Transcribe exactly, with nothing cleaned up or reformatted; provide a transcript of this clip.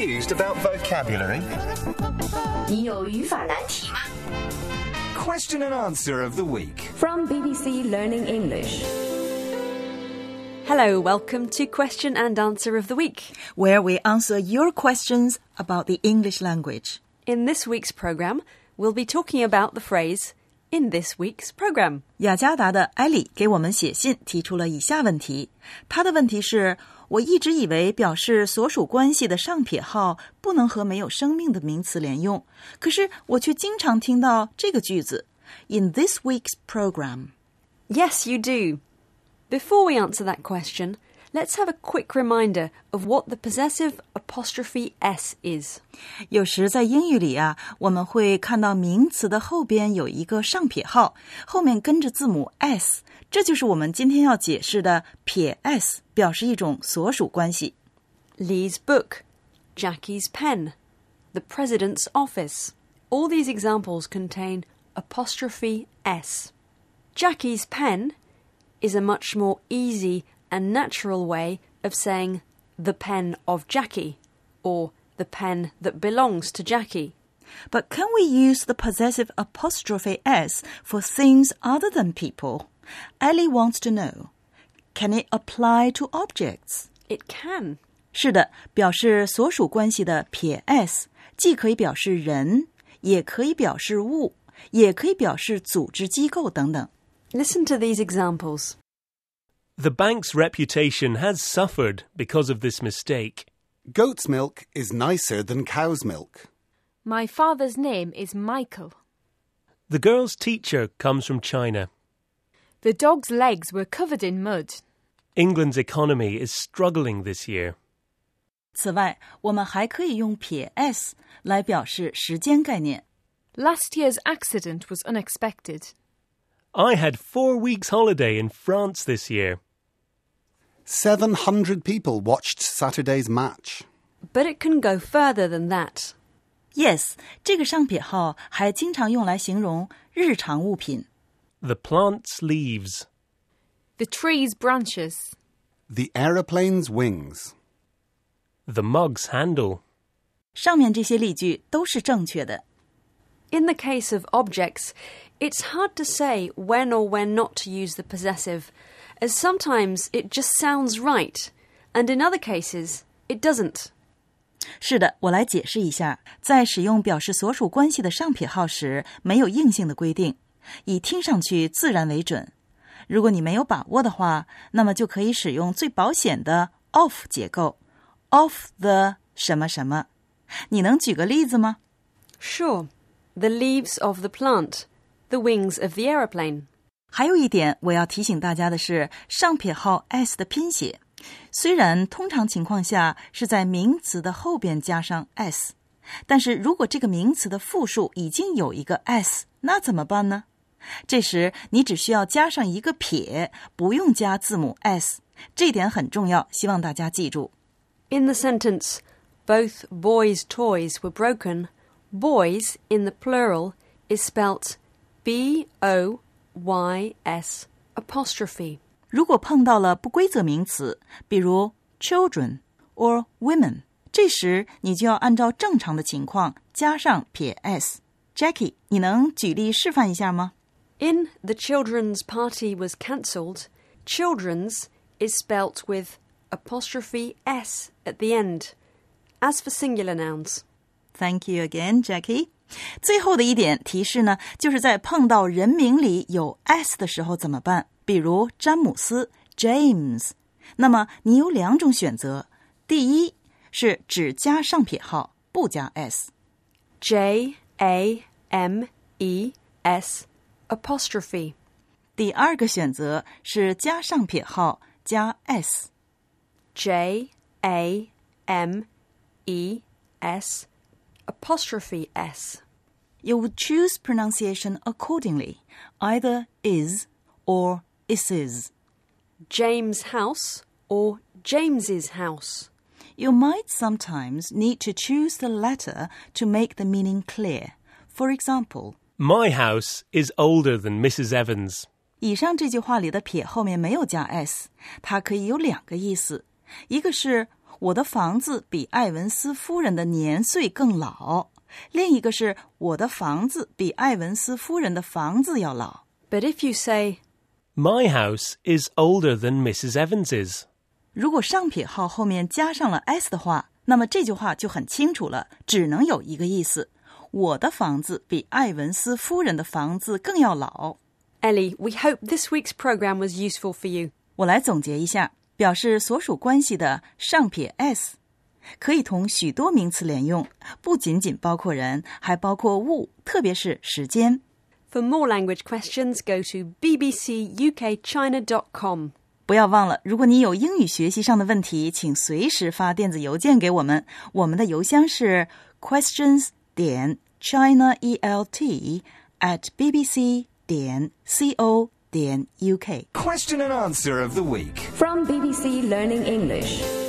confused about vocabulary? 你有语法难题吗？ Question and answer of the week. From B B C Learning English. Hello, welcome to Question and Answer of the Week, where we answer your questions about the English language. In this week's programme, we'll be talking about the phrase, in this week's programme. 雅加达的艾里给我们写信提出了以下问题。他的问题是，我一直以为表示所属关系的上撇号不能和没有生命的名词连用，可是我却经常听到这个句子 in this week's program. Yes, you do. Before we answer that question, let's have a quick reminder of what the possessive apostrophe s is. 有时在英语里啊，我们会看到名词的后边有一个上撇号，后面跟着字母 s， 这就是我们今天要解释的撇 s， 表示一种所属关系。 Lee's book, Jackie's pen, the president's office. All these examples contain apostrophe s. Jackie's pen is a much more easy and natural way of saying the pen of Jackie, or the pen that belongs to Jackie. But can we use the possessive apostrophe s for things other than people? Ellie wants to know. Can it apply to objects? It can. 是的，表示所属关系的撇 s 既可以表示人，也可以表示物，也可以表示组织机构等等。 Listen to these examples. The bank's reputation has suffered because of this mistake. Goat's milk is nicer than cow's milk. My father's name is Michael. The girl's teacher comes from China. The dog's legs were covered in mud. England's economy is struggling this year. 此外，我们还可以用撇 s 来表示时间概念。 Last year's accident was unexpected. I had four weeks holiday in France this year. Seven hundred people watched Saturday's match. But it can go further than that. Yes, 这个上撇号还经常用来形容日常物品。 The plant's leaves. The tree's branches. The aeroplane's wings. The mug's handle. 上面这些例句都是正确的。 In the case of objects, it's hard to say when or when not to use the possessive, as sometimes it just sounds right, and in other cases, it doesn't. 是的，我来解释一下，在使用表示所属关系的上撇号时，没有硬性的规定，以听上去自然为准。如果你没有把握的话，那么就可以使用最保险的 of 结构 of the 什么什么。你能举个例子吗？ Sure.The leaves of the plant, the wings of the aeroplane. 还有一点我要提醒大家的是，上撇号 s 的拼写，虽然通常情况下是在名词的后边加上 s， 但是如果这个名词的复数已经有一个 s， 那怎么办呢？这时你只需要加上一个撇，不用加字母 s， 这点很重要，希望大家记住。 In the sentence, both boys' toys were broken,Boys, in the plural, is spelt B O Y S apostrophe. 如果碰到了不规则名词，比如 children or women， 这时你就要按照正常的情况加上撇 s。 Jackie， 你能举例示范一下吗？ In the children's party was cancelled, children's is spelt with apostrophe s at the end. As for singular nouns,Thank you again, Jackie. 最后的一点提示呢，就是在碰到人名里有 s 的时候怎么办？比如詹姆斯 James， 那么你有两种选择。第一是只加上撇号，不加 s。 J A M E S apostrophe。 第二个选择是加上撇号加 s。 J A M E S apostrophe s. You would choose pronunciation accordingly, either is or is. James' house or James's house. You might sometimes need to choose the latter to make the meaning clear. For example, My house is older than Missus Evans. 以上这句话里的撇后面没有加 s， 它可以有两个意思，一个是我的房子比艾文斯夫人的年岁更老。另一个是我的房子比艾文斯夫人的房子要老。 But if you say, My house is older than Missus Evans's. 如果上撇号后面加上了 s 的话，那么这句话就很清楚了，只能有一个意思，我的房子比艾文斯夫人的房子更要老。 Ellie, we hope this week's program was useful for you. 我来总结一下，表示所属关系的上撇 s 可以同许多名词连用，不仅仅包括人，还包括物，特别是时间。 For more language questions, go to b b c u k china dot com. 不要忘了，如果你有英语学习上的问题，请随时发电子邮件给我们，我们的邮箱是 questions 点 china e l t at b b c 点 co 点 u k. Question and answer of the week. From B B C Learning English.